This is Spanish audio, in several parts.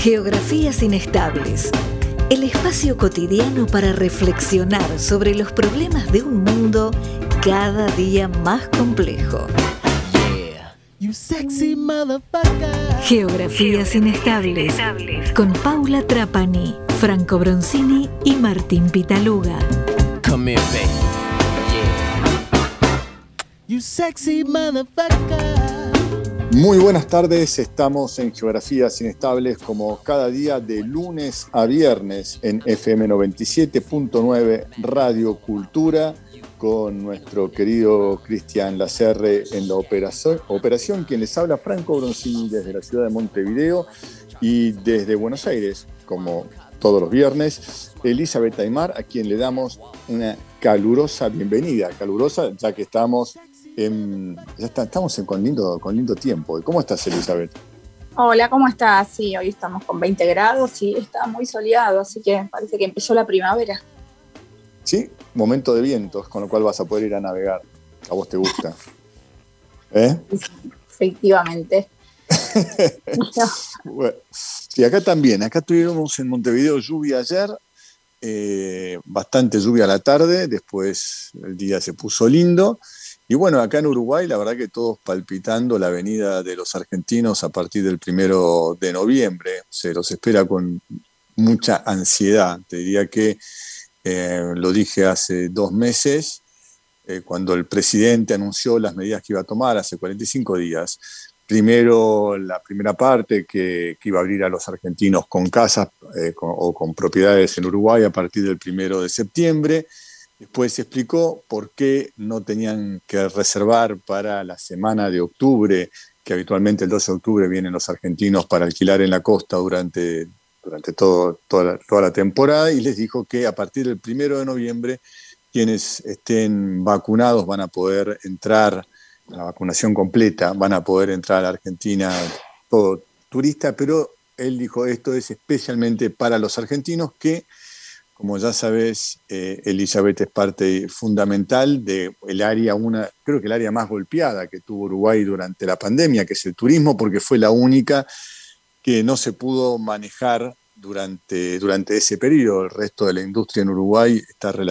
Geografías inestables. El espacio cotidiano para reflexionar sobre los problemas de un mundo cada día más complejo. You sexy motherfucker. Geografías inestables. Con Paula Trapani, Franco Bronzini y Martín Pitaluga. Come here, baby. Yeah. You sexy motherfucker. Muy buenas tardes, estamos en Geografías Inestables como cada día de lunes a viernes en FM 97.9 Radio Cultura con nuestro querido Cristian Lacerre en la operación, quien les habla Franco Bronzini desde la ciudad de Montevideo y desde Buenos Aires, como todos los viernes, Elizabeth Aymar, a quien le damos una calurosa bienvenida, ya que estamos con lindo tiempo. ¿Cómo estás, Elizabeth? Hola, ¿cómo estás? Sí, hoy estamos con 20 grados y está muy soleado, así que parece que empezó la primavera. Sí, momento de vientos, con lo cual vas a poder ir a navegar. ¿A vos te gusta? ¿Eh? Efectivamente. Bueno, sí, acá también. Acá tuvimos en Montevideo lluvia ayer, bastante lluvia a la tarde, después el día se puso lindo. Y bueno, acá en Uruguay, la verdad que todos palpitando la venida de los argentinos a partir del 1 de noviembre. Se los espera con mucha ansiedad. Te diría que lo dije hace 2 meses, cuando el presidente anunció las medidas que iba a tomar hace 45 días. Primero, la primera parte que iba a abrir a los argentinos con casas o con propiedades en Uruguay a partir del 1 de septiembre. Después se explicó por qué no tenían que reservar para la semana de octubre, que habitualmente el 12 de octubre vienen los argentinos para alquilar en la costa durante toda la temporada, y les dijo que a partir del 1 de noviembre quienes estén vacunados van a poder entrar, la vacunación completa, van a poder entrar a la Argentina todo turista, pero él dijo esto es especialmente para los argentinos que, como ya sabes, Elizabeth, es parte fundamental del área, creo que el área más golpeada que tuvo Uruguay durante la pandemia, que es el turismo, porque fue la única que no se pudo manejar durante ese periodo. El resto de la industria en Uruguay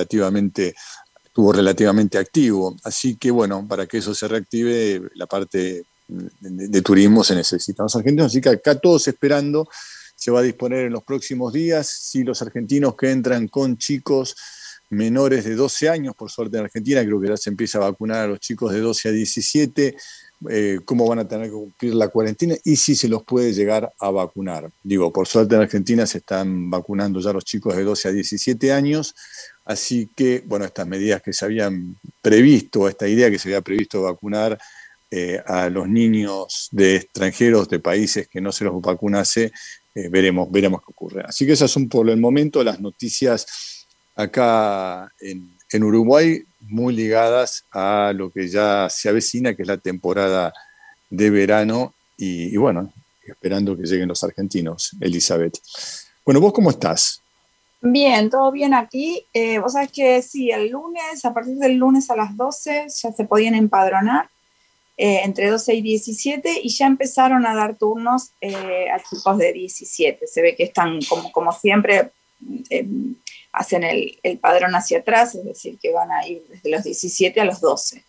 estuvo relativamente activo. Así que, bueno, para que eso se reactive, la parte de turismo se necesitan los argentinos. Así que acá todos esperando. Se va a disponer en los próximos días si los argentinos que entran con chicos menores de 12 años, por suerte en Argentina, creo que ya se empieza a vacunar a los chicos de 12 a 17, cómo van a tener que cumplir la cuarentena y si se los puede llegar a vacunar. Digo, por suerte en Argentina se están vacunando ya los chicos de 12 a 17 años, así que, bueno, estas medidas que se habían previsto, esta idea que se había previsto vacunar a los niños de extranjeros de países que no se los vacunase, veremos qué ocurre. Así que esas son por el momento las noticias acá en Uruguay, muy ligadas a lo que ya se avecina, que es la temporada de verano, y bueno, esperando que lleguen los argentinos, Elizabeth. Bueno, ¿vos cómo estás? Bien, todo bien aquí. Vos sabés que sí, a partir del lunes a las 12 ya se podían empadronar. Entre 12 y 17, y ya empezaron a dar turnos a chicos de 17. Se ve que están, como siempre, hacen el padrón hacia atrás, es decir, que van a ir desde los 17 a los 12.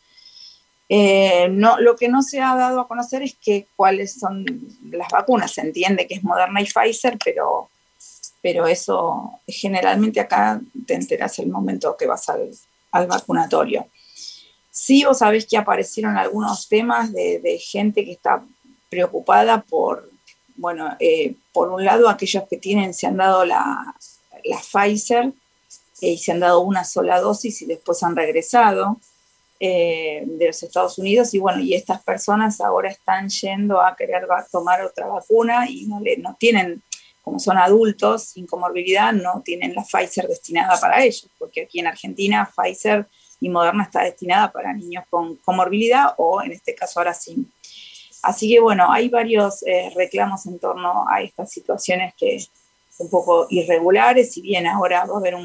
Lo que no se ha dado a conocer es cuáles son las vacunas. Se entiende que es Moderna y Pfizer, pero eso generalmente acá te enterás el momento que vas al vacunatorio. Sí, vos sabés que aparecieron algunos temas de gente que está preocupada por un lado, aquellos que se han dado la Pfizer y se han dado una sola dosis y después han regresado de los Estados Unidos, y estas personas ahora están yendo a querer tomar otra vacuna y no tienen, como son adultos sin comorbilidad, no tienen la Pfizer destinada para ellos, porque aquí en Argentina Pfizer y Moderna está destinada para niños con comorbilidad o en este caso ahora sí. Así que bueno, hay varios reclamos en torno a estas situaciones que un poco irregulares, si bien ahora va a haber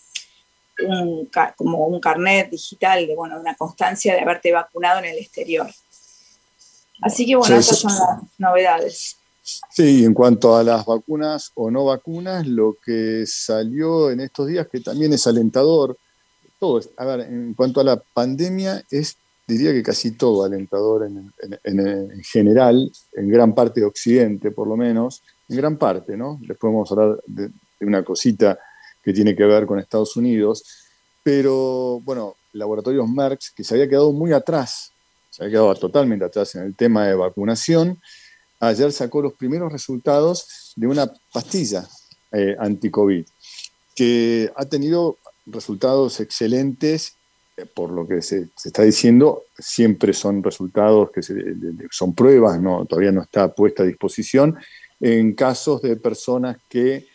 como un carnet digital de una constancia de haberte vacunado en el exterior. Así que bueno, estas son las novedades. Sí, en cuanto a las vacunas o no vacunas, lo que salió en estos días, que también es alentador, a ver, en cuanto a la pandemia, diría que casi todo alentador en general, en gran parte de Occidente por lo menos, en gran parte, ¿no? Después vamos a hablar de una cosita que tiene que ver con Estados Unidos, pero bueno, Laboratorios Merck, que se había quedado muy atrás, se había quedado totalmente atrás en el tema de vacunación, ayer sacó los primeros resultados de una pastilla anti-COVID, que ha tenido resultados excelentes, por lo que se está diciendo. Siempre son resultados que son pruebas, todavía no está puesta a disposición, en casos de personas que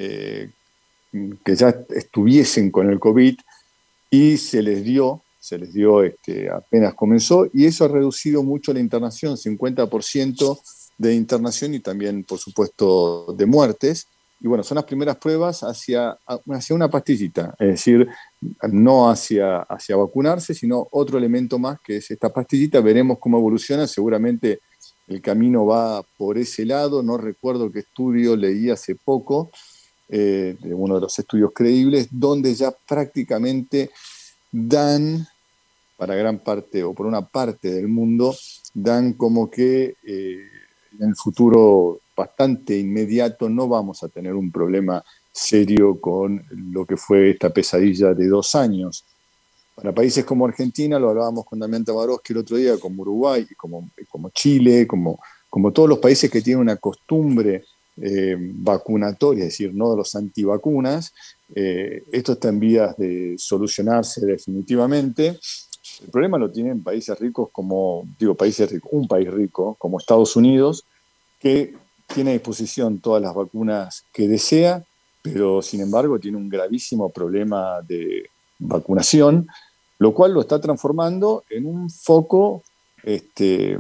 ya estuviesen con el COVID y se les dio apenas comenzó, y eso ha reducido mucho la internación, 50% de internación y también, por supuesto, de muertes. Y bueno, son las primeras pruebas hacia una pastillita, es decir, no hacia vacunarse, sino otro elemento más que es esta pastillita. Veremos cómo evoluciona, seguramente el camino va por ese lado. No recuerdo qué estudio leí hace poco, de uno de los estudios creíbles, donde ya prácticamente dan, para gran parte o por una parte del mundo, dan como que en el futuro bastante inmediato no vamos a tener un problema serio con lo que fue esta pesadilla de 2 años. Para países como Argentina, lo hablábamos con Damián Tabarovsky el otro día, como Uruguay, como Chile, como todos los países que tienen una costumbre vacunatoria, es decir, no de los antivacunas, esto está en vías de solucionarse definitivamente. El problema lo tienen países ricos un país rico como Estados Unidos, que tiene a disposición todas las vacunas que desea, pero sin embargo tiene un gravísimo problema de vacunación, lo cual lo está transformando en un foco, de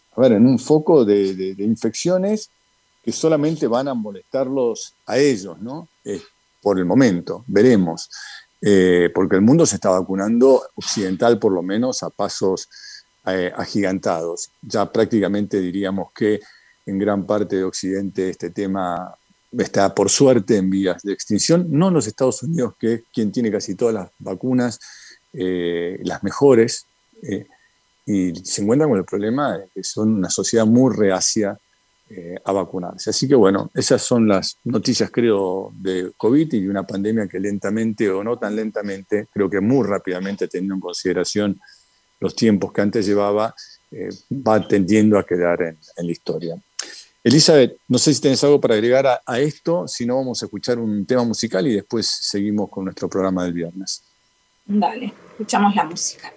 infecciones que solamente van a molestarlos a ellos, ¿no? Por el momento, veremos. Porque el mundo se está vacunando, occidental por lo menos, a pasos agigantados. Ya prácticamente diríamos que en gran parte de Occidente este tema está, por suerte, en vías de extinción. No en los Estados Unidos, que es quien tiene casi todas las vacunas, las mejores, y se encuentran con el problema de que son una sociedad muy reacia a vacunarse. Así que bueno, esas son las noticias, creo, de COVID y de una pandemia que lentamente, o no tan lentamente, creo que muy rápidamente, teniendo en consideración los tiempos que antes llevaba, va tendiendo a quedar en la historia. Elizabeth, no sé si tenés algo para agregar a esto, si no vamos a escuchar un tema musical y después seguimos con nuestro programa del viernes. Dale, escuchamos la música.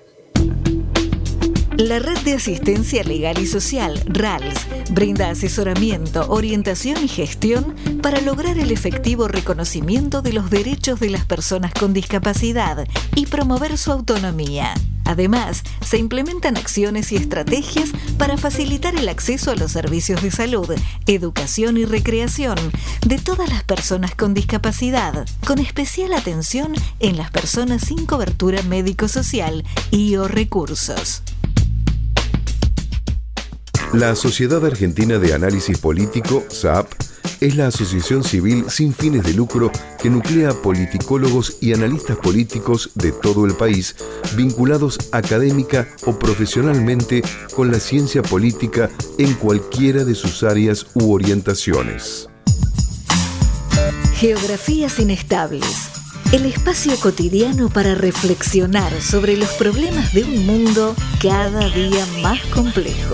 La Red de Asistencia Legal y Social, RALS, brinda asesoramiento, orientación y gestión para lograr el efectivo reconocimiento de los derechos de las personas con discapacidad y promover su autonomía. Además, se implementan acciones y estrategias para facilitar el acceso a los servicios de salud, educación y recreación de todas las personas con discapacidad, con especial atención en las personas sin cobertura médico-social y o recursos. La Sociedad Argentina de Análisis Político, SAAP, es la asociación civil sin fines de lucro que nuclea politicólogos y analistas políticos de todo el país vinculados académica o profesionalmente con la ciencia política en cualquiera de sus áreas u orientaciones. Geografías inestables. El espacio cotidiano para reflexionar sobre los problemas de un mundo cada día más complejo.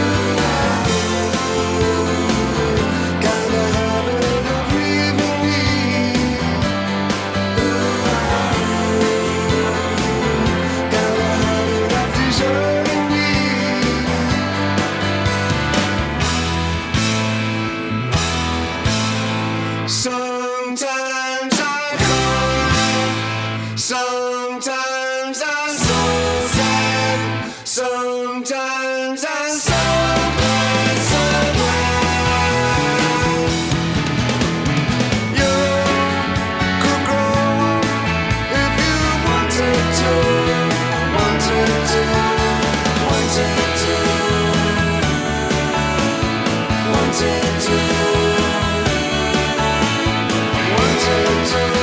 Kind of habit of leaving me Sometimes I'm so sad, sometimes I'm so glad, so glad. You could grow if you wanted to, wanted to, wanted to, wanted to, wanted to.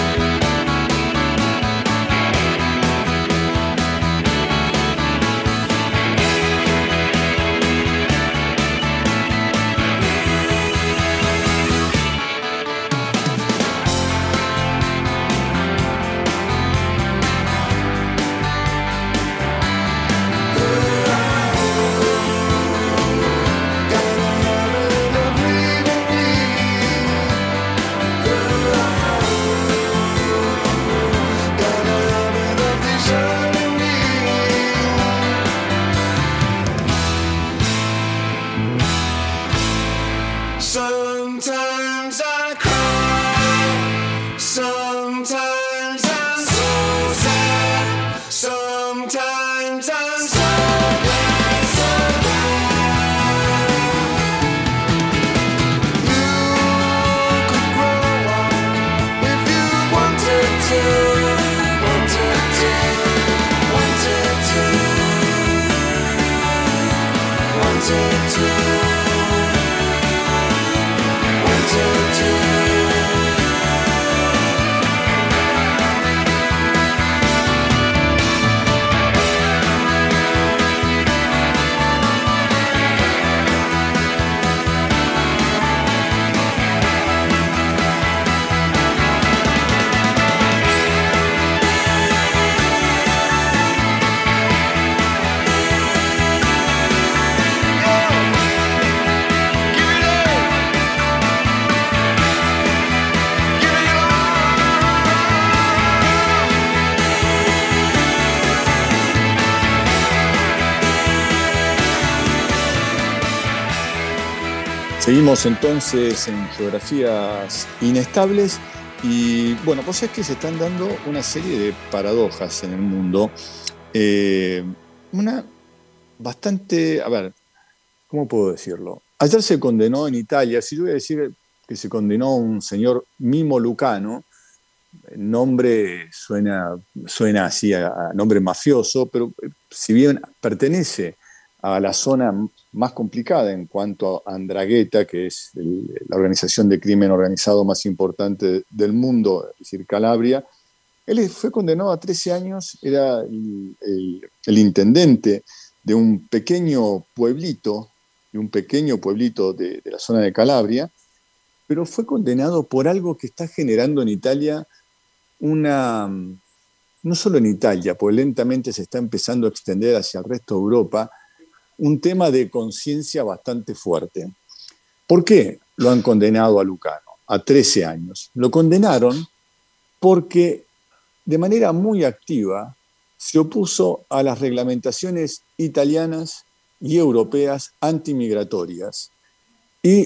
Sometimes I cry, sometimes I'm so sad, sometimes I'm so glad, so glad. You could grow up if you wanted to, wanted to, wanted to, wanted to. Seguimos entonces en Geografías Inestables y bueno, pues es que se están dando una serie de paradojas en el mundo. Una bastante, a ver, ¿cómo puedo decirlo? Ayer se condenó en Italia, si yo voy a decir que se condenó a un señor Mimmo Lucano, el nombre suena así a nombre mafioso, pero si bien pertenece a la zona más complicada en cuanto a 'Ndrangheta, que es la organización de crimen organizado más importante del mundo, es decir, Calabria. Él fue condenado a 13 años, era el intendente de un pequeño pueblito, de la zona de Calabria, pero fue condenado por algo que está generando en Italia no solo en Italia, porque lentamente se está empezando a extender hacia el resto de Europa, un tema de conciencia bastante fuerte. ¿Por qué lo han condenado a Lucano a 13 años? Lo condenaron porque de manera muy activa se opuso a las reglamentaciones italianas y europeas antimigratorias y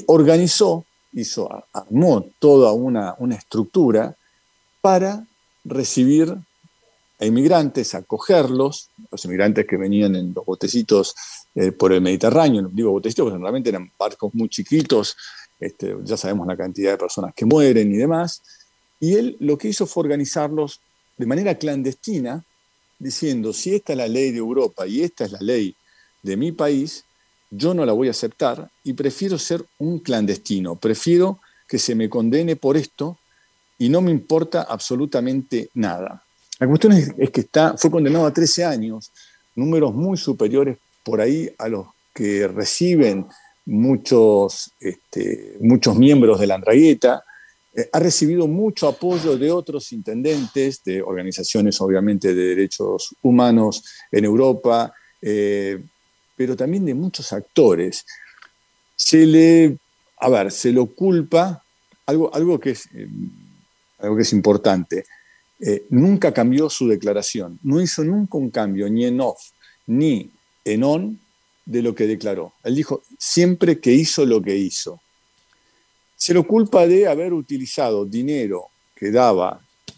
armó toda una estructura para recibir a inmigrantes, acogerlos, los inmigrantes que venían en los botecitos por el Mediterráneo, digo botecitos porque realmente eran barcos muy chiquitos, ya sabemos la cantidad de personas que mueren y demás, y él lo que hizo fue organizarlos de manera clandestina, diciendo, si esta es la ley de Europa y esta es la ley de mi país, yo no la voy a aceptar y prefiero ser un clandestino, prefiero que se me condene por esto y no me importa absolutamente nada. La cuestión es que fue condenado a 13 años, números muy superiores por ahí a los que reciben muchos miembros de la 'Ndrangheta. Ha recibido mucho apoyo de otros intendentes, de organizaciones obviamente de derechos humanos en Europa, pero también de muchos actores. Se lo culpa, algo que es importante. Nunca cambió su declaración, no hizo nunca un cambio, ni en off, ni en on, de lo que declaró. Él dijo siempre que hizo lo que hizo. Se lo culpa de haber utilizado dinero que daba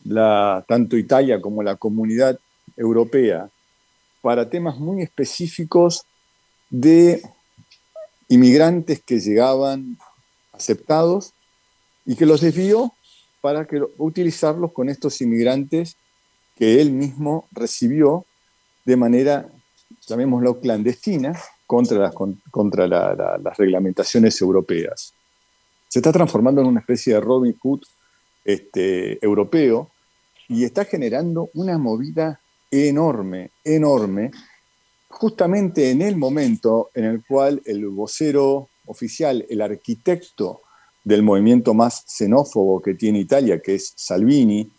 tanto Italia como la Comunidad Europea para temas muy específicos de inmigrantes que llegaban aceptados y que los desvió para utilizarlos con estos inmigrantes que él mismo recibió de manera, llamémoslo, clandestina contra las reglamentaciones europeas. Se está transformando en una especie de Robin Hood europeo y está generando una movida enorme, justamente en el momento en el cual el vocero oficial, el arquitecto del movimiento más xenófobo que tiene Italia, que es Salvini,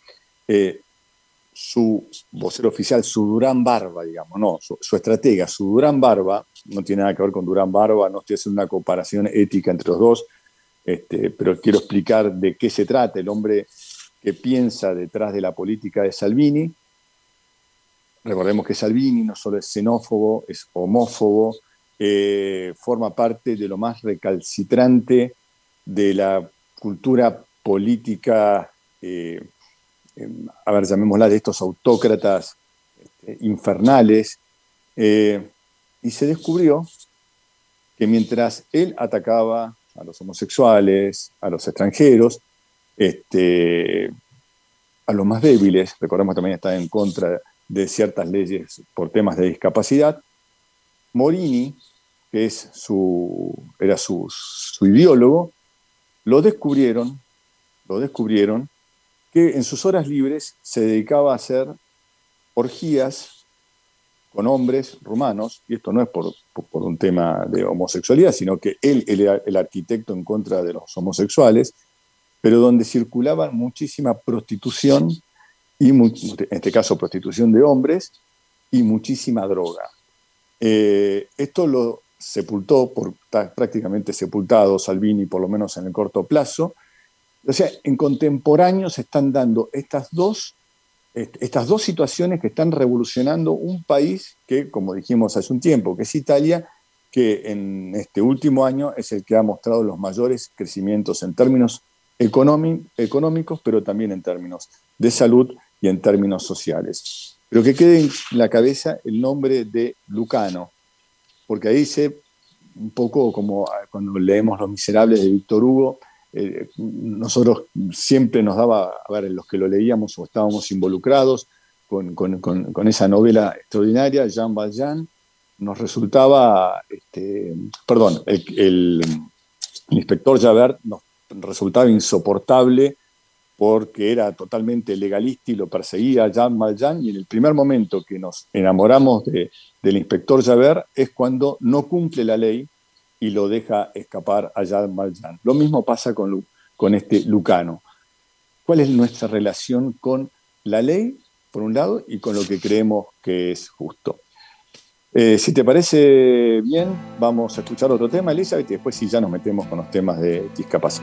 su vocero oficial, su Durán Barba, digamos, no, su estratega, su Durán Barba, no tiene nada que ver con Durán Barba, no estoy haciendo una comparación ética entre los dos, pero quiero explicar de qué se trata el hombre que piensa detrás de la política de Salvini. Recordemos que Salvini no solo es xenófobo, es homófobo, forma parte de lo más recalcitrante de la cultura política, llamémosla, de estos autócratas infernales, y se descubrió que mientras él atacaba a los homosexuales, a los extranjeros, a los más débiles, recordemos que también está en contra de ciertas leyes por temas de discapacidad, Morini, que era su ideólogo, lo descubrieron que en sus horas libres se dedicaba a hacer orgías con hombres rumanos, y esto no es por un tema de homosexualidad, sino que él era el arquitecto en contra de los homosexuales, pero donde circulaba muchísima prostitución, y en este caso prostitución de hombres, y muchísima droga. Esto lo sepultó, está prácticamente sepultado Salvini, por lo menos en el corto plazo. O sea, en contemporáneo se están dando estas dos situaciones que están revolucionando un país que, como dijimos hace un tiempo, que es Italia, que en este último año es el que ha mostrado los mayores crecimientos en términos económicos, pero también en términos de salud y en términos sociales. Pero que quede en la cabeza el nombre de Lucano, porque ahí dice un poco como cuando leemos Los Miserables de Víctor Hugo, nosotros siempre nos daba, los que lo leíamos o estábamos involucrados con esa novela extraordinaria, Jean Valjean, nos resultaba, el inspector Javert nos resultaba insoportable porque era totalmente legalista y lo perseguía Jean Valjean, y en el primer momento que nos enamoramos del inspector Javert es cuando no cumple la ley y lo deja escapar a Jean Valjean. Lo mismo pasa con este Lucano. ¿Cuál es nuestra relación con la ley, por un lado, y con lo que creemos que es justo? Si te parece bien, vamos a escuchar otro tema, Elizabeth, y después sí ya nos metemos con los temas de discapacidad.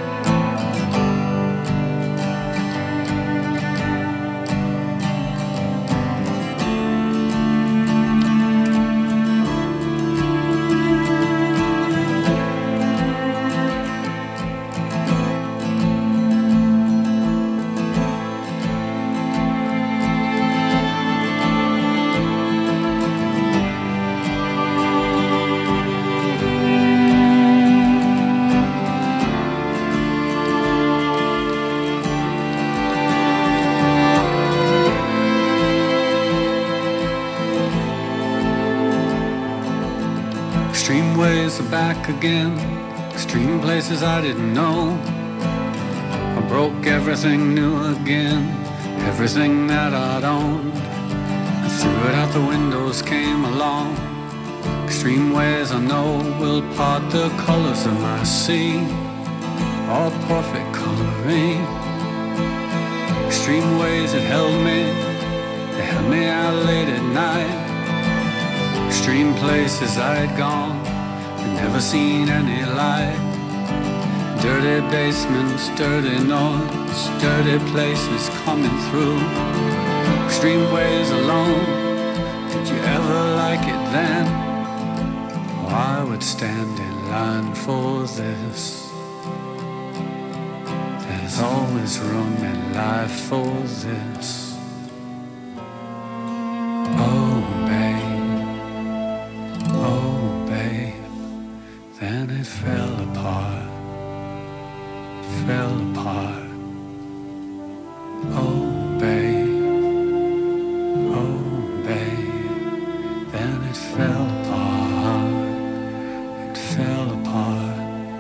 Extreme ways are back again, extreme places I didn't know. I broke everything new again, everything that I'd owned. I threw it out the windows, came along. Extreme ways I know will part the colors of my sea, all perfect coloring. Extreme ways that held me, they held me out late at night. Extreme places I'd gone and never seen any light. Dirty basements, dirty noise, dirty places coming through. Extreme ways alone, did you ever like it then? Oh, I would stand in line for this. Then There's always room in life for this. Oh, babe, oh, babe. Then it fell apart, fell apart. Oh, babe, oh, babe. Then it fell apart, it fell apart.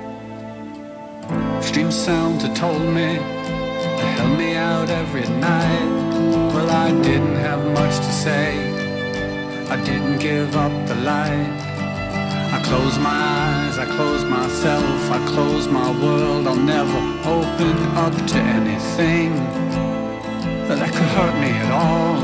Stream sounds that told me, that held me out every night. Well, I didn't have much to say, I didn't give up the light. I closed my eyes, I closed myself, I closed my world. I'll never open up to anything that could hurt me at all.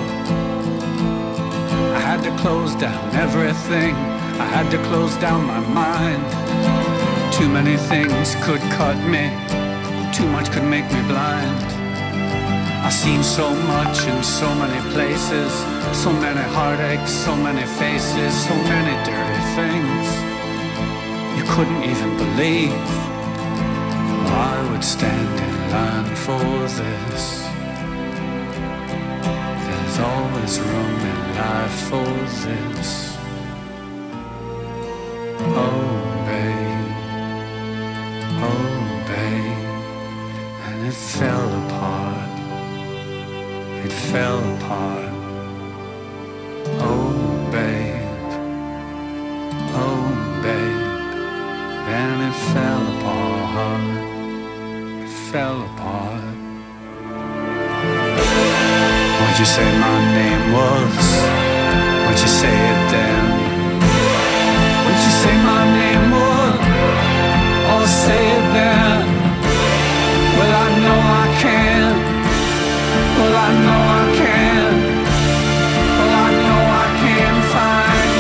I had to close down everything, I had to close down my mind. Too many things could cut me, too much could make me blind. I've seen so much in so many places, so many heartaches, so many faces, so many dirty things you couldn't even believe. I would stand in line for this. There's always room in life for this. Oh, babe, oh, babe. And it fell apart, it fell apart. Oh, babe, oh, babe. Then it fell apart, it fell apart. What'd you say my name was? What'd you say it then? What'd you say my name was? Or say it then? Well, I know I can. Well, I know I can. Well, I know I can find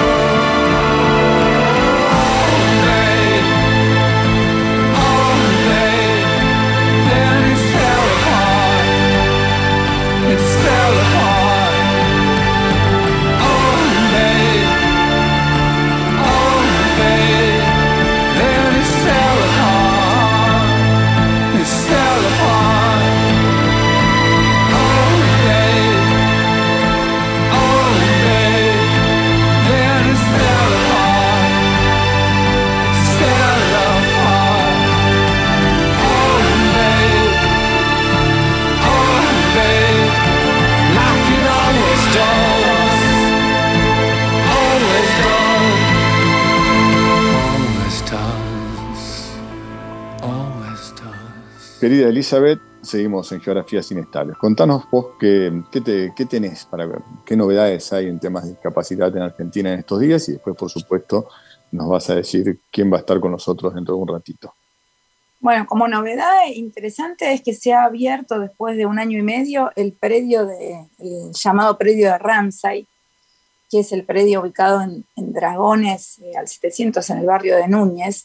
Querida Elizabeth, seguimos en Geografías Inestables. Contanos vos qué tenés, qué novedades hay en temas de discapacidad en Argentina en estos días, y después, por supuesto, nos vas a decir quién va a estar con nosotros dentro de un ratito. Bueno, como novedad interesante es que se ha abierto después de 1 año y medio el llamado predio de Ramsay, que es el predio ubicado en Dragones, al 700, en el barrio de Núñez,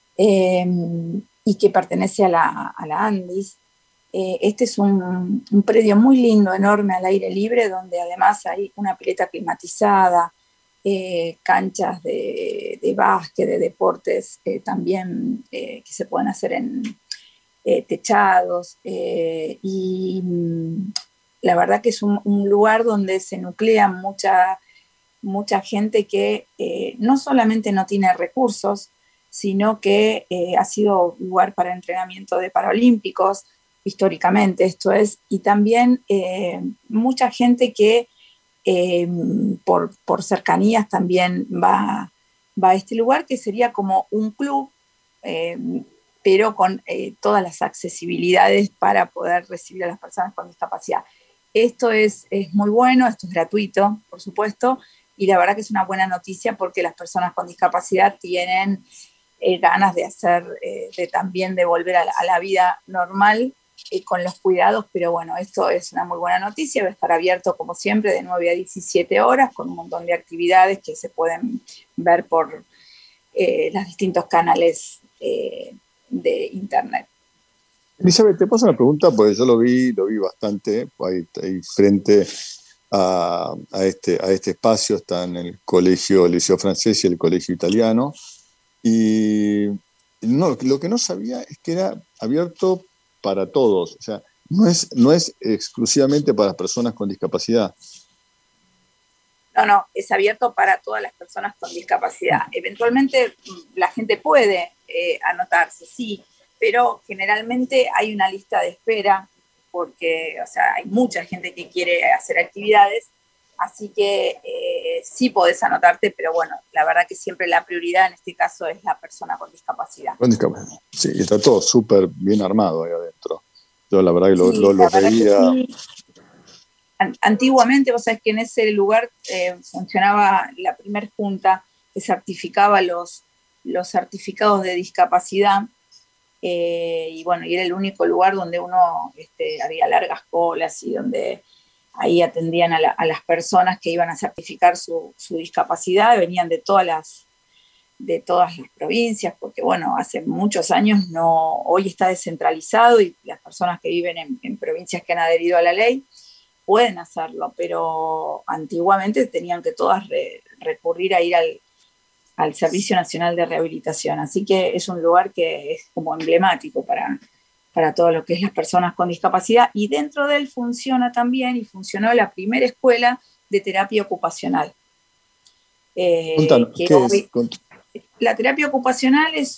y que pertenece a la Andis. Este es un predio muy lindo, enorme, al aire libre, donde además hay una pileta climatizada, canchas de básquet, de deportes también que se pueden hacer en techados, y la verdad que es un lugar donde se nuclea mucha gente que no solamente no tiene recursos, sino que ha sido lugar para entrenamiento de paralímpicos, históricamente esto es, y también mucha gente que por cercanías también va a este lugar, que sería como un club, pero con todas las accesibilidades para poder recibir a las personas con discapacidad. Esto es muy bueno, esto es gratuito, por supuesto, y la verdad que es una buena noticia porque las personas con discapacidad tienen ganas de también de volver a la vida normal con los cuidados, pero bueno, esto es una muy buena noticia. Va a estar abierto como siempre de 9 a 17 horas con un montón de actividades que se pueden ver por los distintos canales de internet. Elizabeth, te paso una pregunta, porque yo lo vi bastante ahí frente a este espacio. Están el Liceo Francés y el Colegio Italiano. Y lo que no sabía es que era abierto para todos. O sea, no es exclusivamente para personas con discapacidad. No, es abierto para todas las personas con discapacidad. Eventualmente la gente puede anotarse, sí, pero generalmente hay una lista de espera porque, o sea, hay mucha gente que quiere hacer actividades, así que sí podés anotarte, pero bueno, la verdad que siempre la prioridad en este caso es la persona con discapacidad. Con discapacidad. Sí, está todo súper bien armado ahí adentro. Yo la verdad que Sí, lo la verdad que veía. sí. Antiguamente, vos sabés que en ese lugar funcionaba la primer junta que certificaba los certificados de discapacidad, y bueno, y era el único lugar donde había largas colas y donde ahí atendían a las personas que iban a certificar su discapacidad, venían de todas las provincias, porque bueno, hace muchos años hoy está descentralizado y las personas que viven en provincias que han adherido a la ley pueden hacerlo, pero antiguamente tenían que todas recurrir a ir al Servicio Nacional de Rehabilitación, así que es un lugar que es como emblemático para todo lo que es las personas con discapacidad, y dentro de él funciona también, y funcionó la primera escuela de terapia ocupacional. Contanos, Que ¿qué hoy, es? la terapia ocupacional es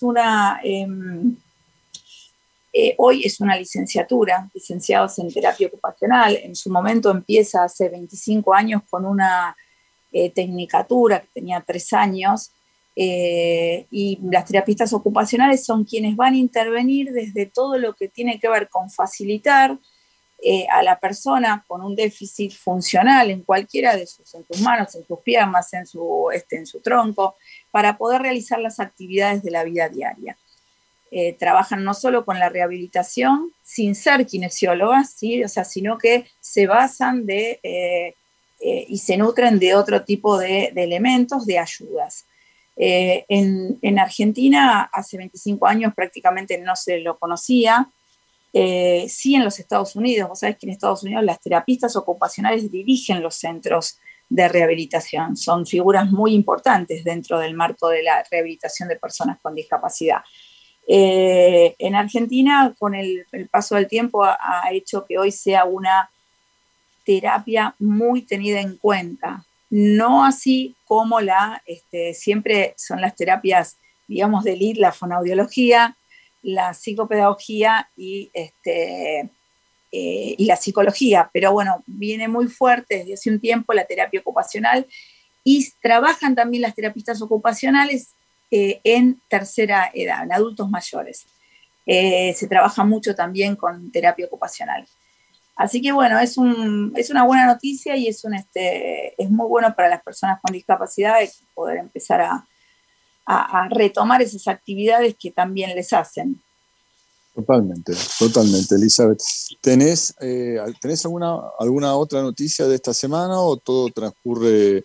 hoy es una licenciatura, licenciados en terapia ocupacional. En su momento empieza hace 25 años con una tecnicatura que tenía 3 años, y las terapistas ocupacionales son quienes van a intervenir desde todo lo que tiene que ver con facilitar a la persona con un déficit funcional en cualquiera en tus manos, en tus piernas, en su tronco, para poder realizar las actividades de la vida diaria. Trabajan no solo con la rehabilitación, sin ser kinesiólogas, ¿sí? O sea, sino que se basan y se nutren de otro tipo de elementos, de ayudas. En Argentina, hace 25 años prácticamente no se lo conocía. Sí, en los Estados Unidos, vos sabés que en Estados Unidos las terapistas ocupacionales dirigen los centros de rehabilitación, son figuras muy importantes dentro del marco de la rehabilitación de personas con discapacidad. En Argentina, con el paso del tiempo, ha hecho que hoy sea una terapia muy tenida en cuenta, no así como siempre son las terapias, digamos, de elite, la fonoaudiología, la psicopedagogía y la psicología, pero bueno, viene muy fuerte desde hace un tiempo la terapia ocupacional, y trabajan también las terapistas ocupacionales en tercera edad, en adultos mayores. Se trabaja mucho también con terapia ocupacional. Así que bueno, es una buena noticia, y es muy bueno para las personas con discapacidad poder empezar a retomar esas actividades que también les hacen. Totalmente, Elizabeth. ¿Tenés alguna otra noticia de esta semana, o todo transcurre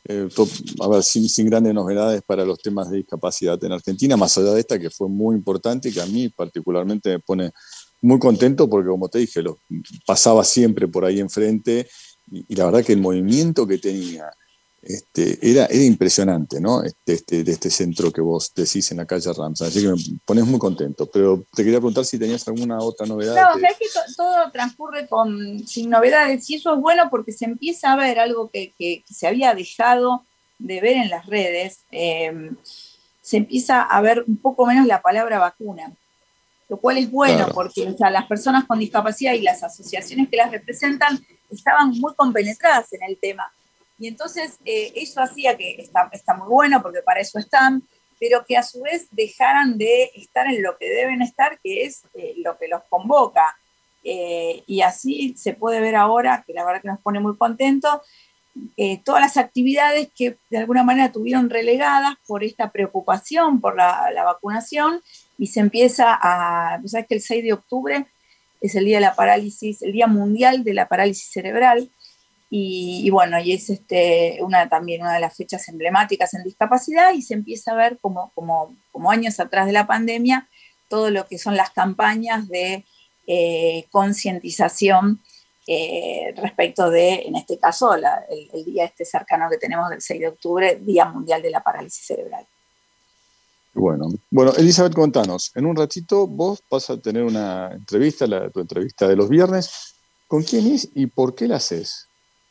sin grandes novedades para los temas de discapacidad en Argentina, más allá de esta que fue muy importante y que a mí particularmente me pone muy contento porque, como te dije, pasaba siempre por ahí enfrente, y la verdad que el movimiento que tenía era impresionante, ¿no? De este centro que vos decís en la calle Ramsay, así que me pones muy contento. Pero te quería preguntar si tenías alguna otra novedad. No, o sea, es que todo transcurre sin novedades, y eso es bueno porque se empieza a ver algo que se había dejado de ver en las redes. Se empieza a ver un poco menos la palabra vacuna, lo cual es bueno, claro, porque, o sea, las personas con discapacidad y las asociaciones que las representan estaban muy compenetradas en el tema. Y entonces eso hacía que está muy bueno, porque para eso están, pero que a su vez dejaran de estar en lo que deben estar, que es lo que los convoca. Y así se puede ver ahora, que la verdad que nos pone muy contentos, todas las actividades que de alguna manera tuvieron relegadas por esta preocupación por la vacunación, y se empieza pues sabes que el 6 de octubre es el día de la parálisis, el Día Mundial de la Parálisis Cerebral, y bueno, y es también una de las fechas emblemáticas en discapacidad, y se empieza a ver como años atrás de la pandemia, todo lo que son las campañas de concientización respecto de, en este caso, el día cercano que tenemos del 6 de octubre, Día Mundial de la Parálisis Cerebral. Bueno, Elizabeth, contanos. En un ratito vos vas a tener una entrevista, tu entrevista de los viernes. ¿Con quién es y por qué la haces?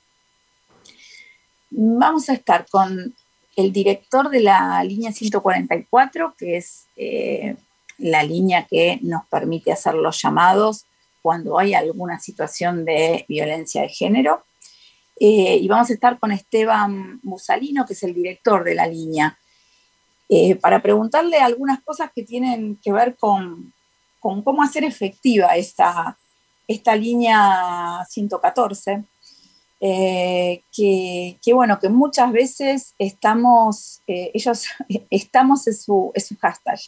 Vamos a estar con el director de la línea 144, que es la línea que nos permite hacer los llamados cuando hay alguna situación de violencia de género. Y vamos a estar con Esteban Musalino, que es el director de la línea, para preguntarle algunas cosas que tienen que ver con cómo hacer efectiva esta línea 114, que muchas veces estamos es su hashtag.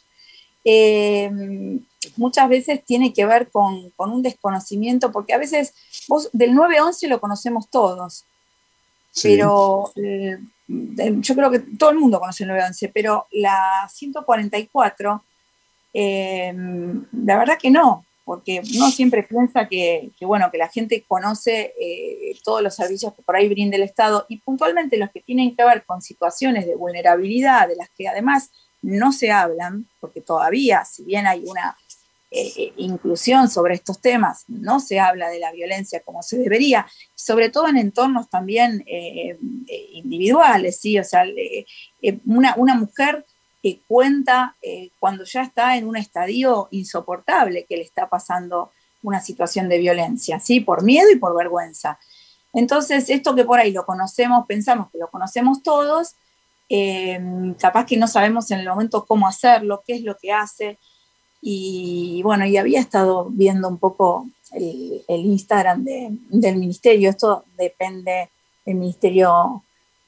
Muchas veces tiene que ver con un desconocimiento, porque a veces vos del 911 lo conocemos todos, sí. Pero yo creo que todo el mundo conoce el 911, pero la 144, la verdad que no, porque uno siempre piensa que la gente conoce todos los servicios que por ahí brinda el Estado, y puntualmente los que tienen que ver con situaciones de vulnerabilidad, de las que además no se hablan, porque todavía, si bien hay una inclusión sobre estos temas, no se habla de la violencia como se debería, sobre todo en entornos también individuales, ¿sí? O sea, una mujer cuenta cuando ya está en un estadio insoportable, que le está pasando una situación de violencia, ¿sí? Por miedo y por vergüenza. Entonces, esto que por ahí lo conocemos, pensamos que lo conocemos todos, capaz que no sabemos en el momento cómo hacerlo, qué es lo que hace. Y había estado viendo un poco el Instagram del ministerio. Esto depende del ministerio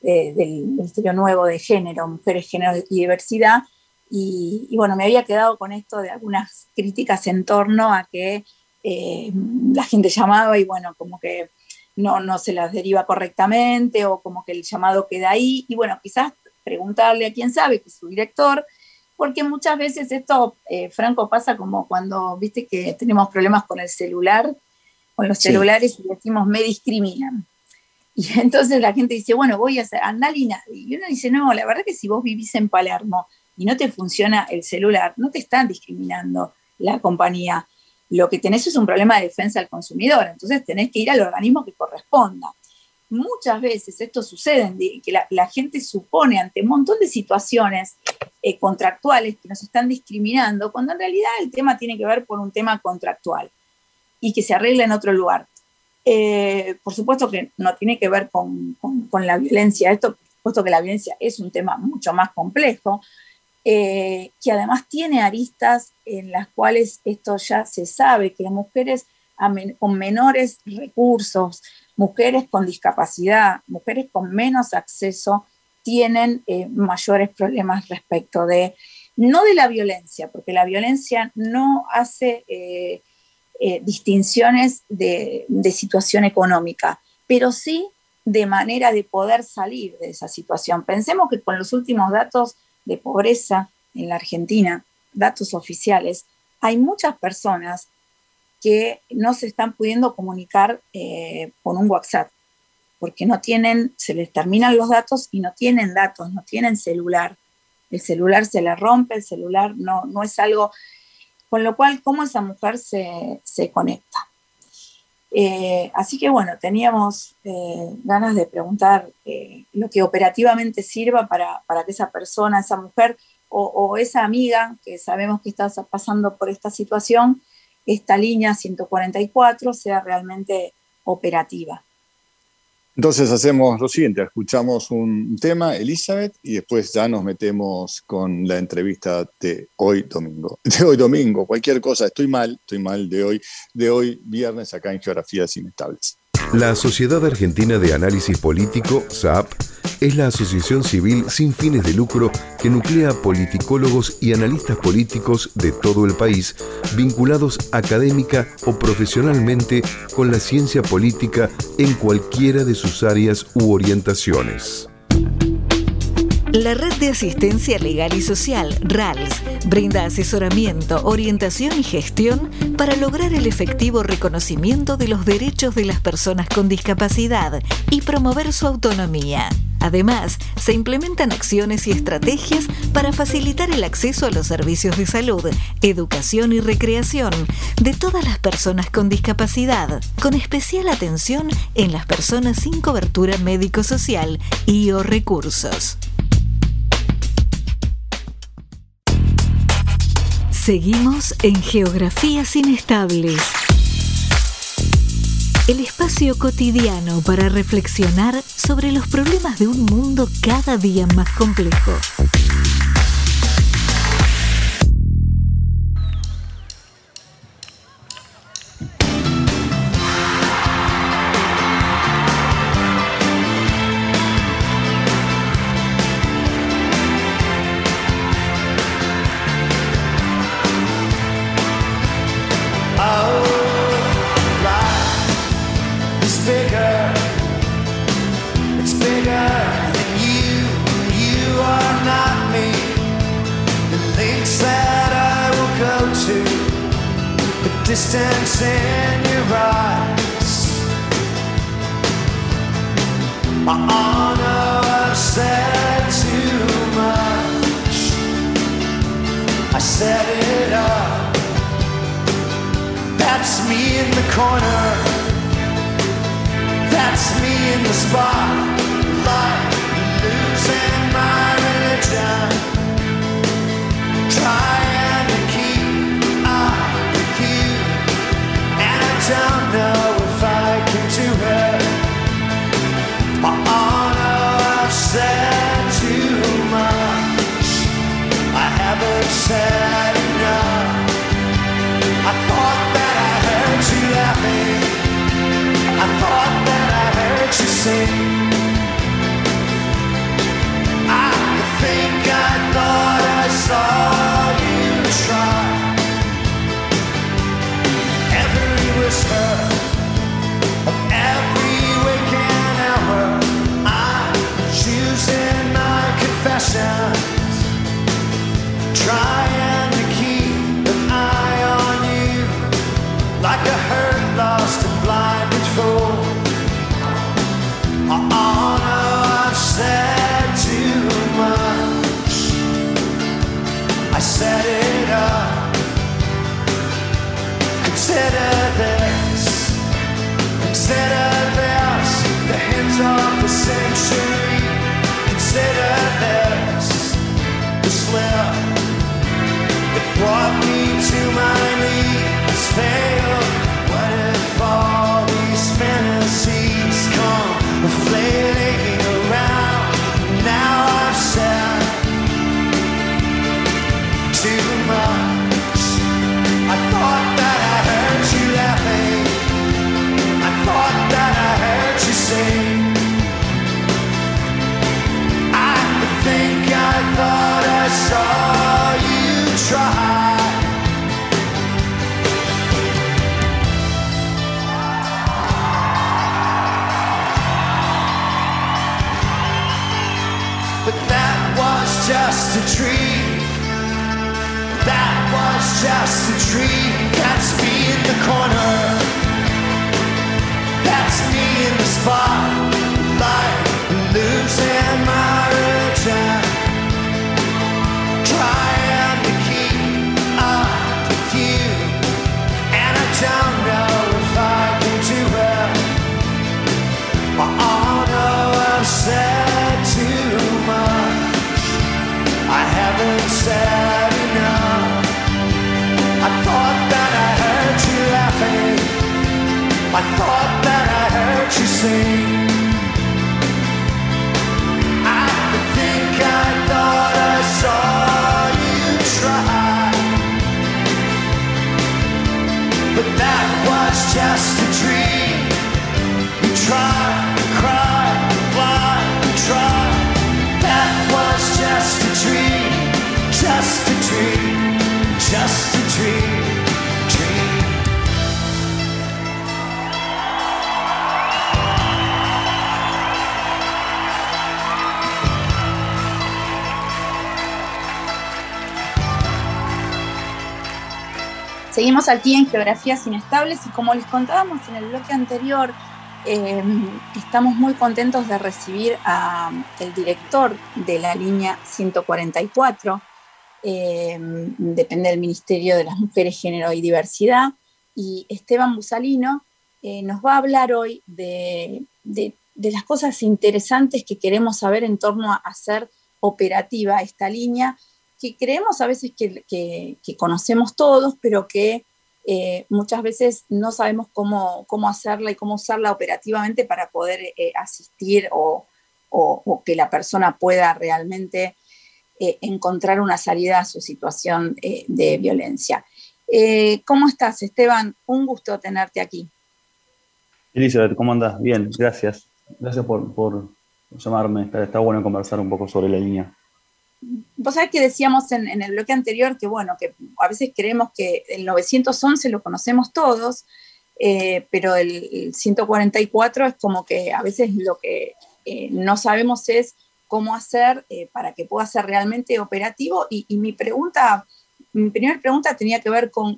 nuevo de género, mujeres, género y diversidad. Y me había quedado con esto de algunas críticas en torno a que la gente llamaba y como que no se las deriva correctamente, o como que el llamado queda ahí. Y quizás preguntarle a quien sabe, que es su director, porque muchas veces esto, Franco, pasa como cuando, viste que tenemos problemas con el celular, con los celulares, y decimos, me discriminan. Y entonces la gente dice, voy a hacer a nadie. Y uno dice, no, la verdad que si vos vivís en Palermo y no te funciona el celular, no te están discriminando la compañía. Lo que tenés es un problema de defensa del consumidor, entonces tenés que ir al organismo que corresponda. Muchas veces esto sucede, que la gente supone ante un montón de situaciones contractuales que nos están discriminando, cuando en realidad el tema tiene que ver por un tema contractual y que se arregla en otro lugar. Por supuesto que no tiene que ver con la violencia, esto, por supuesto que la violencia es un tema mucho más complejo, que además tiene aristas en las cuales esto ya se sabe, que las mujeres con menores recursos, mujeres con discapacidad, mujeres con menos acceso, tienen mayores problemas respecto no de la violencia, porque la violencia no hace distinciones de situación económica, pero sí de manera de poder salir de esa situación. Pensemos que con los últimos datos de pobreza en la Argentina, datos oficiales, hay muchas personas que no se están pudiendo comunicar con un WhatsApp, porque se les terminan los datos y no tienen datos, no tienen celular. El celular se le rompe, el celular no es algo, con lo cual, ¿cómo esa mujer se conecta? Así que teníamos ganas de preguntar lo que operativamente sirva para que esa persona, esa mujer o esa amiga que sabemos que está pasando por esta situación, esta línea 144 sea realmente operativa. Entonces hacemos lo siguiente, escuchamos un tema, Elizabeth, y después ya nos metemos con la entrevista de hoy domingo. De hoy domingo, cualquier cosa, estoy mal de hoy viernes acá en Geografías Inestables. La Sociedad Argentina de Análisis Político, SAP, es la asociación civil sin fines de lucro que nuclea politicólogos y analistas políticos de todo el país vinculados académica o profesionalmente con la ciencia política en cualquiera de sus áreas u orientaciones. La Red de Asistencia Legal y Social, RALS, brinda asesoramiento, orientación y gestión para lograr el efectivo reconocimiento de los derechos de las personas con discapacidad y promover su autonomía. Además, se implementan acciones y estrategias para facilitar el acceso a los servicios de salud, educación y recreación de todas las personas con discapacidad, con especial atención en las personas sin cobertura médico-social y o recursos. Seguimos en Geografías Inestables. El espacio cotidiano para reflexionar sobre los problemas de un mundo cada día más complejo. Distance in your eyes. I know I've said too much. I set it up. That's me in the corner. That's me in the spotlight, losing my religion, trying to keep up with you. Don't know if I can do it. I know I've said too much. I haven't said enough. I thought that I heard you laughing. I thought that I heard you sing. I think I thought I saw you try. Whisper of every waking hour, I'm choosing my confessions, trying to keep an eye on you, like a hurt, lost and blinded fool. I know I've said too much. I set it up. Consider this, the hint of the century. Consider this, the slip that brought me to my knees failed. What if all these fantasies come flailing around? Now I've said too much. I thought that I heard you laughing. I thought that I heard you sing. I think I thought I saw you try. But that was just a dream. That was just a dream. That's me in the corner. That's me in the spotlight, losing my religion, trying to keep up with you. And I don't know if I can do it. I know I've said too much. I haven't said enough. I thought that I heard you laughing. I thought that I heard you sing. I think I thought I saw you try. But that was just a dream. You try, cry, fly, try. That was just a dream. Just a dream. Just a dream. Seguimos aquí en Geografías Inestables y como les contábamos en el bloque anterior, Estamos muy contentos de recibir al director de la línea 144, depende del Ministerio de las Mujeres, Género y Diversidad, y Esteban Busalino nos va a hablar hoy de las cosas interesantes que queremos saber en torno a hacer operativa esta línea, que creemos a veces que conocemos todos, pero que muchas veces no sabemos cómo hacerla y cómo usarla operativamente para poder asistir o que la persona pueda realmente encontrar una salida a su situación de violencia. ¿Cómo estás, Esteban? Un gusto tenerte aquí. Elizabeth, ¿cómo andás? Bien, gracias. Gracias por llamarme. Está bueno conversar un poco sobre la línea. Vos sabés que decíamos en el bloque anterior que, bueno, que a veces creemos que el 911 lo conocemos todos, pero el 144 es como que a veces lo que no sabemos es cómo hacer para que pueda ser realmente operativo. Y mi primera pregunta tenía que ver con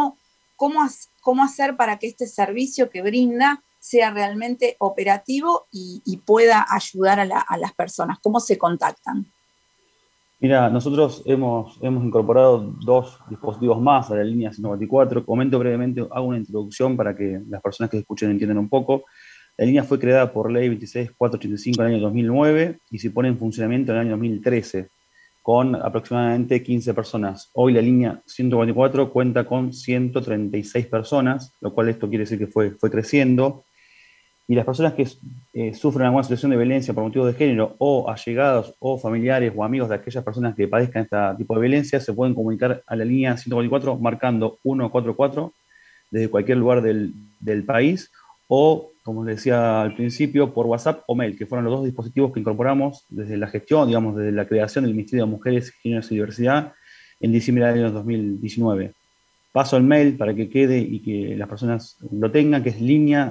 cómo hacer para que este servicio que brinda sea realmente operativo y pueda ayudar a las personas. ¿Cómo se contactan? Mira, nosotros hemos incorporado 2 dispositivos más a la línea 144. Comento brevemente, hago una introducción para que las personas que escuchen entiendan un poco. La línea fue creada por ley 26485 en el año 2009 y se pone en funcionamiento en el año 2013 con aproximadamente 15 personas. Hoy la línea 144 cuenta con 136 personas, lo cual esto quiere decir que fue creciendo. Y las personas que sufren alguna situación de violencia por motivos de género o allegados o familiares o amigos de aquellas personas que padezcan este tipo de violencia se pueden comunicar a la línea 144 marcando 144 desde cualquier lugar del país o, como les decía al principio, por WhatsApp o mail, que fueron los 2 dispositivos que incorporamos desde la gestión, digamos, desde la creación del Ministerio de Mujeres, Género y Diversidad en diciembre del año 2019. Paso el mail para que quede y que las personas lo tengan, que es línea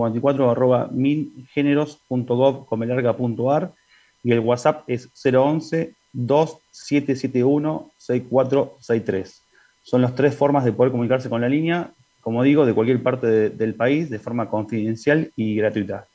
144@mingeneros.gov.ar y el WhatsApp es 011-2771-6463. Son las 3 formas de poder comunicarse con la línea, como digo, de cualquier parte del país, de forma confidencial y gratuita.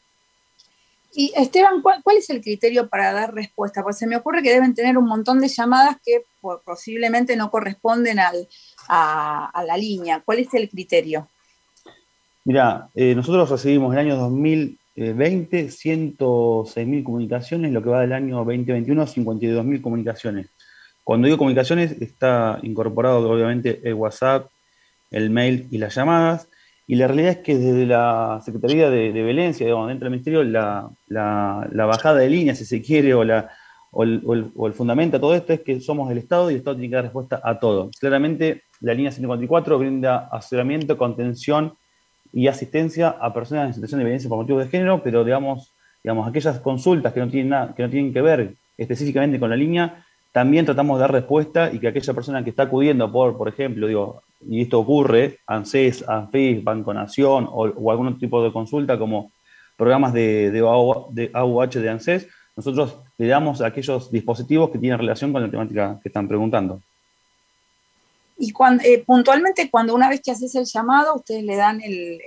Y Esteban, ¿cuál es el criterio para dar respuesta? Pues se me ocurre que deben tener un montón de llamadas que posiblemente no corresponden a la línea. ¿Cuál es el criterio? Mira, nosotros recibimos en el año 2020 106.000 comunicaciones, lo que va del año 2021 52.000 comunicaciones. Cuando digo comunicaciones está incorporado obviamente el WhatsApp, el mail y las llamadas. Y la realidad es que desde la Secretaría de Violencia, digamos, dentro del Ministerio, la bajada de línea, si se quiere, o el fundamento a todo esto es que somos el Estado y el Estado tiene que dar respuesta a todo. Claramente, la línea 144 brinda asesoramiento, contención y asistencia a personas en situación de violencia por motivos de género, pero digamos aquellas consultas que no tienen que ver específicamente con la línea, también tratamos de dar respuesta y que aquella persona que está acudiendo por ejemplo, y esto ocurre, ANSES, ANFIS, Banco Nación o algún tipo de consulta como programas de AUH de ANSES, nosotros le damos a aquellos dispositivos que tienen relación con la temática que están preguntando. Y puntualmente, cuando una vez que haces el llamado, ustedes le dan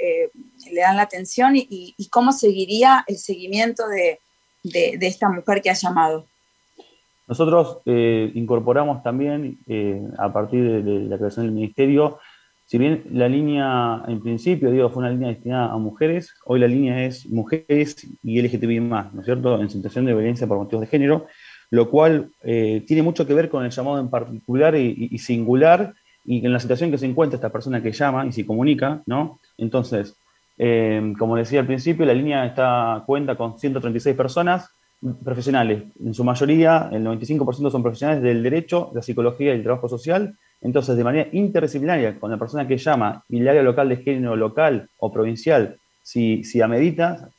la atención y cómo seguiría el seguimiento de esta mujer que ha llamado. Nosotros incorporamos también, a partir de la creación del Ministerio, si bien la línea, en principio, fue una línea destinada a mujeres, hoy la línea es mujeres y LGTBI+, ¿no es cierto?, en situación de violencia por motivos de género, lo cual tiene mucho que ver con el llamado en particular y singular, y en la situación que se encuentra esta persona que llama y se comunica, ¿no? Entonces, como decía al principio, la línea cuenta con 136 personas, profesionales, en su mayoría, el 95% son profesionales del derecho, de la psicología y el trabajo social. Entonces, de manera interdisciplinaria, con la persona que llama y el área local de género local o provincial, si amerita,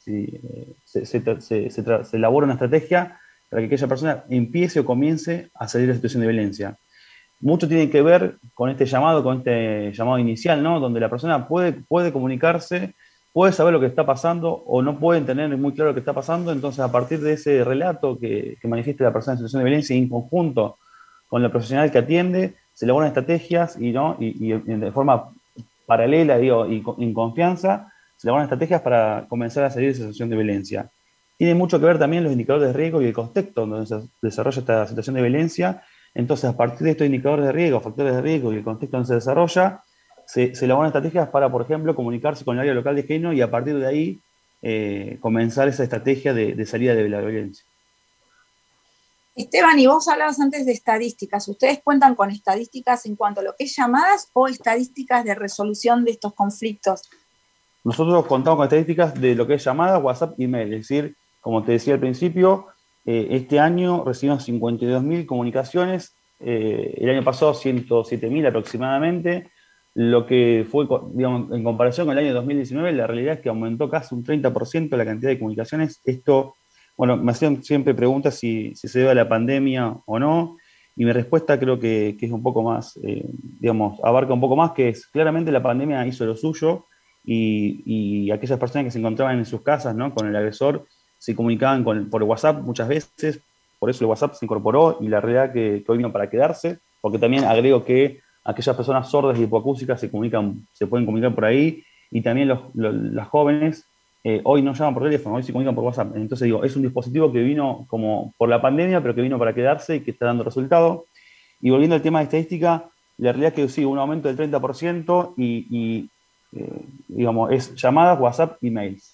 se elabora una estrategia para que aquella persona empiece o comience a salir de la situación de violencia. Mucho tiene que ver con este llamado inicial, ¿no? Donde la persona puede comunicarse, puede saber lo que está pasando o no puede tener muy claro lo que está pasando. Entonces, a partir de ese relato que manifiesta la persona en situación de violencia y en conjunto con la profesional que atiende, se elaboran estrategias y de forma paralela y en confianza se elaboran estrategias para comenzar a salir de esa situación de violencia. Tiene mucho que ver también los indicadores de riesgo y el contexto donde se desarrolla esta situación de violencia. Entonces, a partir de estos indicadores de riesgo, factores de riesgo y el contexto donde se desarrolla, se elaboran estrategias para, por ejemplo, comunicarse con el área local de género y a partir de ahí comenzar esa estrategia de salida de la violencia. Esteban, y vos hablabas antes de estadísticas. ¿Ustedes cuentan con estadísticas en cuanto a lo que es llamadas o estadísticas de resolución de estos conflictos? Nosotros contamos con estadísticas de lo que es llamadas, WhatsApp y mail. Es decir, como te decía al principio, este año recibimos 52.000 comunicaciones, el año pasado 107.000 aproximadamente. Lo que fue, digamos, en comparación con el año 2019, la realidad es que aumentó casi un 30% la cantidad de comunicaciones. Esto, bueno, me hacían siempre preguntas si se debe a la pandemia o no, y mi respuesta creo que es un poco más, digamos, abarca un poco más, que es claramente la pandemia hizo lo suyo, y aquellas personas que se encontraban en sus casas, ¿no?, con el agresor, se comunicaban por WhatsApp muchas veces, por eso el WhatsApp se incorporó, y la realidad que hoy vino para quedarse, porque también agrego que aquellas personas sordas y hipoacúsicas se pueden comunicar por ahí, y también las jóvenes hoy no llaman por teléfono, hoy se comunican por WhatsApp. Entonces digo, es un dispositivo que vino como por la pandemia, pero que vino para quedarse y que está dando resultado. Y volviendo al tema de estadística, la realidad es que sí, un aumento del 30% digamos, es llamadas, WhatsApp y mails.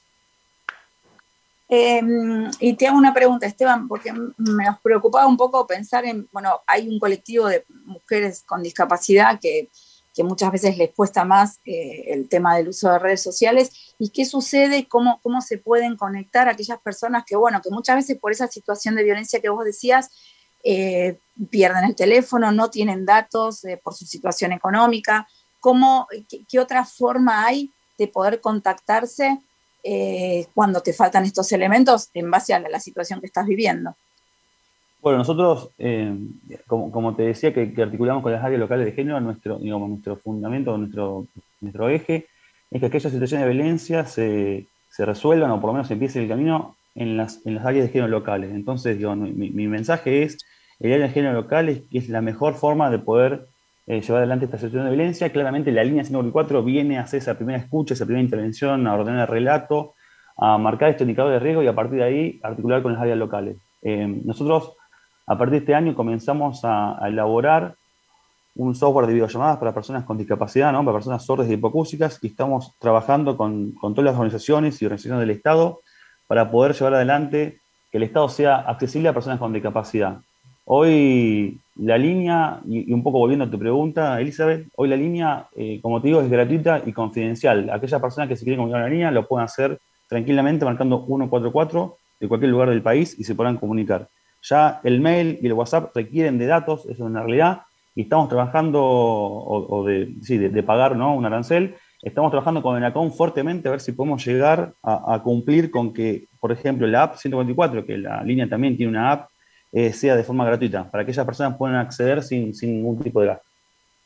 Y te hago una pregunta, Esteban, porque me nos preocupaba un poco pensar en, bueno, hay un colectivo de mujeres con discapacidad que muchas veces les cuesta más el tema del uso de redes sociales, y qué sucede, cómo se pueden conectar aquellas personas que, bueno, que muchas veces por esa situación de violencia que vos decías, pierden el teléfono, no tienen datos por su situación económica. ¿Qué otra forma hay de poder contactarse cuando te faltan estos elementos en base a la situación que estás viviendo? Bueno, nosotros, como te decía, que articulamos con las áreas locales de género, nuestro fundamento, nuestro eje, es que aquellas situaciones de violencia se resuelvan, o por lo menos empiece el camino en las áreas de género locales. Entonces, digo, mi mensaje es, el área de género local es la mejor forma de poder llevar adelante esta situación de violencia. Claramente la línea 544 viene a hacer esa primera escucha, esa primera intervención, a ordenar el relato, a marcar este indicador de riesgo y a partir de ahí articular con las áreas locales. Nosotros, a partir de este año, comenzamos a elaborar un software de videollamadas para personas con discapacidad, ¿no?, para personas sordas y hipoacúsicas, y estamos trabajando con todas las organizaciones y organizaciones del Estado para poder llevar adelante que el Estado sea accesible a personas con discapacidad. Hoy la línea, y un poco volviendo a tu pregunta, Elizabeth, hoy la línea, como te digo, es gratuita y confidencial. Aquellas personas que se quieren comunicar en la línea lo pueden hacer tranquilamente marcando 144 de cualquier lugar del país y se podrán comunicar. Ya el mail y el WhatsApp requieren de datos, eso es una realidad, y estamos trabajando, de pagar, ¿no?, un arancel. Estamos trabajando con ENACOM fuertemente a ver si podemos llegar a cumplir con que, por ejemplo, la app 144, que la línea también tiene una app, sea de forma gratuita, para que aquellas personas puedan acceder sin ningún tipo de gasto.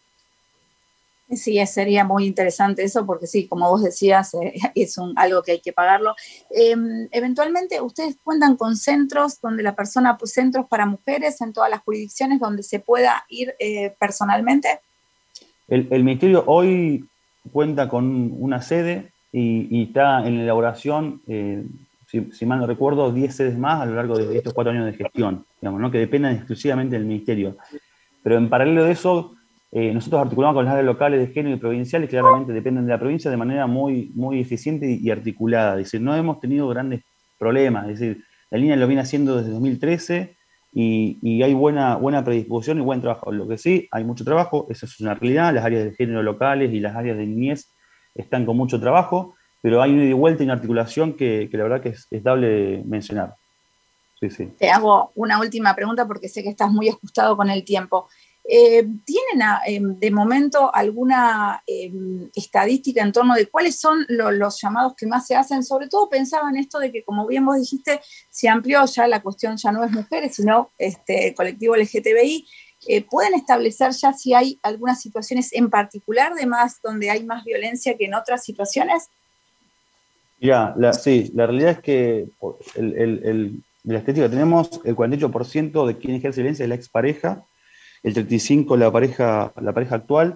Sí, sería muy interesante eso, porque sí, como vos decías, es algo que hay que pagarlo. Eventualmente, ¿ustedes cuentan con centros donde centros para mujeres en todas las jurisdicciones donde se pueda ir personalmente? El Ministerio hoy cuenta con una sede y está en elaboración, si mal no recuerdo, 10 sedes más a lo largo de estos 4 años de gestión, digamos, ¿no?, que dependan exclusivamente del Ministerio. Pero en paralelo de eso, nosotros articulamos con las áreas locales de género y provinciales, claramente dependen de la provincia de manera muy, muy eficiente y articulada. Es decir, no hemos tenido grandes problemas. Es decir, la línea lo viene haciendo desde 2013 y hay buena predisposición y buen trabajo. Lo que sí, hay mucho trabajo, eso es una realidad. Las áreas de género locales y las áreas de niñez están con mucho trabajo, pero hay una ida y vuelta y una articulación que la verdad que es dable mencionar. Sí, sí. Te hago una última pregunta porque sé que estás muy ajustado con el tiempo. ¿Tienen de momento alguna estadística en torno de cuáles son los llamados que más se hacen? Sobre todo pensaba en esto de que, como bien vos dijiste, se amplió ya la cuestión, ya no es mujeres, sino colectivo LGTBI. ¿Pueden establecer ya si hay algunas situaciones en particular donde hay más violencia que en otras situaciones? Mira, la realidad es que de la estadística tenemos el 48% de quien ejerce violencia es la expareja, el 35% la pareja actual,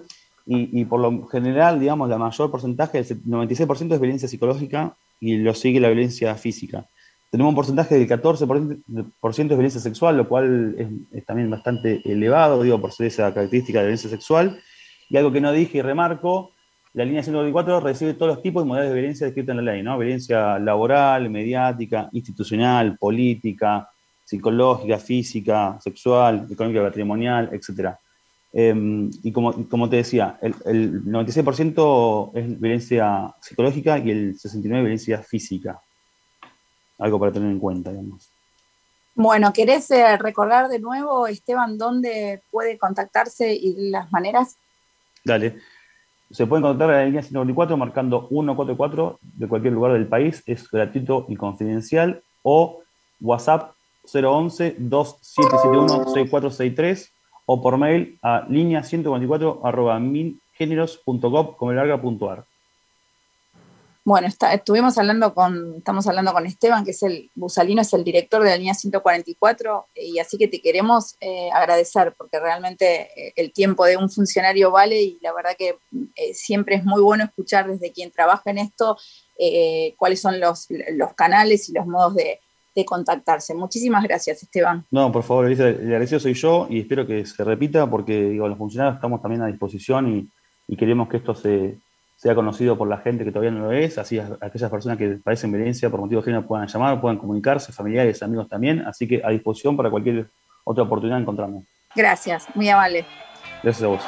y por lo general, digamos, la mayor porcentaje, el 96% es violencia psicológica y lo sigue la violencia física. Tenemos un porcentaje del 14% de violencia sexual, lo cual es también bastante elevado, digo, por ser esa característica de violencia sexual. Y algo que no dije y remarco, la línea 124 recibe todos los tipos y modalidades de violencia descritas en la ley, ¿no? Violencia laboral, mediática, institucional, política, psicológica, física, sexual, económica, patrimonial, etc. Y como te decía, el 96% es violencia psicológica y el 69% violencia física. Algo para tener en cuenta, digamos. Bueno, ¿querés recordar de nuevo, Esteban, dónde puede contactarse y las maneras? Dale. Se pueden contactar a la línea 124 marcando 144 de cualquier lugar del país. Es gratuito y confidencial. O WhatsApp 011-2771-6463 o por mail a linea144@mingeneros.gov.ar. Bueno, estamos hablando con Esteban, que es el Busalino, es el director de la línea 144, y así que te queremos agradecer, porque realmente el tiempo de un funcionario vale, y la verdad que siempre es muy bueno escuchar desde quien trabaja en esto cuáles son los canales y los modos de contactarse. Muchísimas gracias, Esteban. No, por favor, el agradecido soy yo, y espero que se repita, porque digo, los funcionarios estamos también a disposición y queremos que esto sea conocido por la gente que todavía no lo es, así aquellas personas que padecen violencia por motivos de género puedan llamar, puedan comunicarse, familiares, amigos también, así que a disposición para cualquier otra oportunidad de encontrarnos. Gracias, muy amable. Gracias a vos.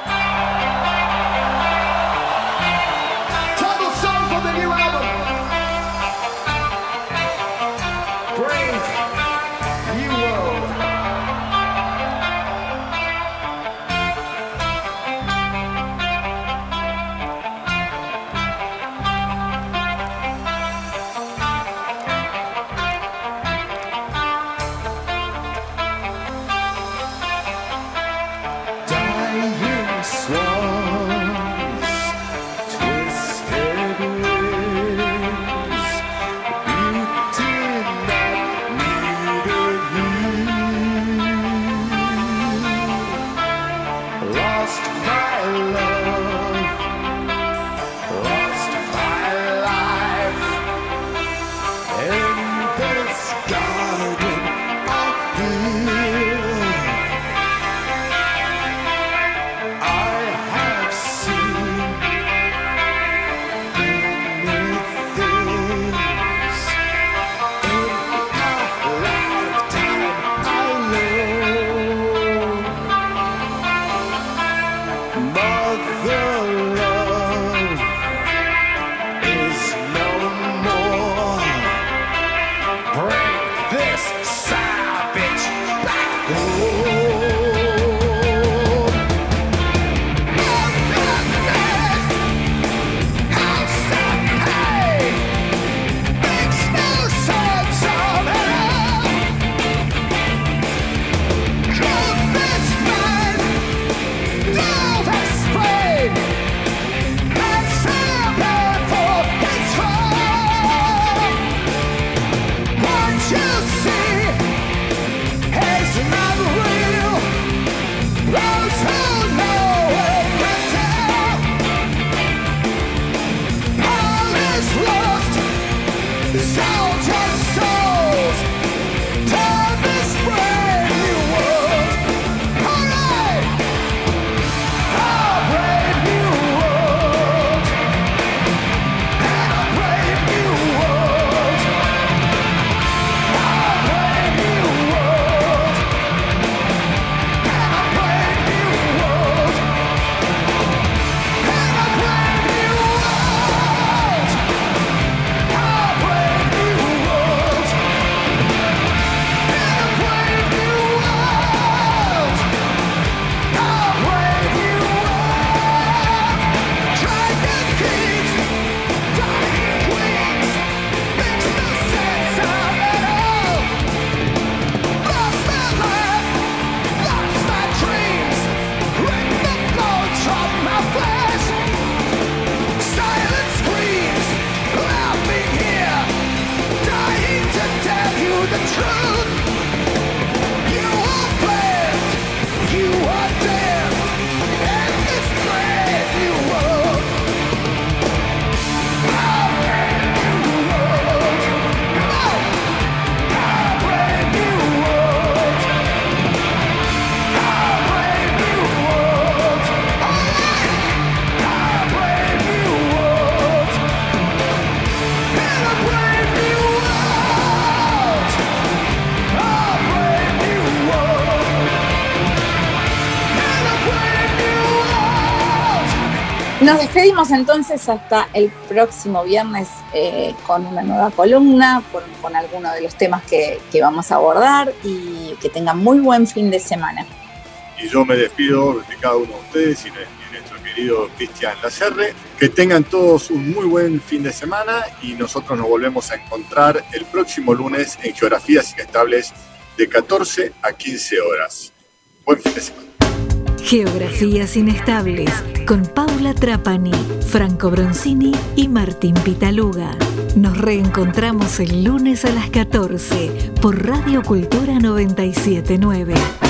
Nos despedimos entonces hasta el próximo viernes con una nueva columna, con alguno de los temas que vamos a abordar, y que tengan muy buen fin de semana. Y yo me despido de cada uno de ustedes y de nuestro querido Cristian Lacerre. Que tengan todos un muy buen fin de semana y nosotros nos volvemos a encontrar el próximo lunes en Geografías Inestables de 14 a 15 horas. Buen fin de semana. Geografías Inestables con Paula Trapani, Franco Bronzini y Martín Pitaluga. Nos reencontramos el lunes a las 14 por Radio Cultura 97.9.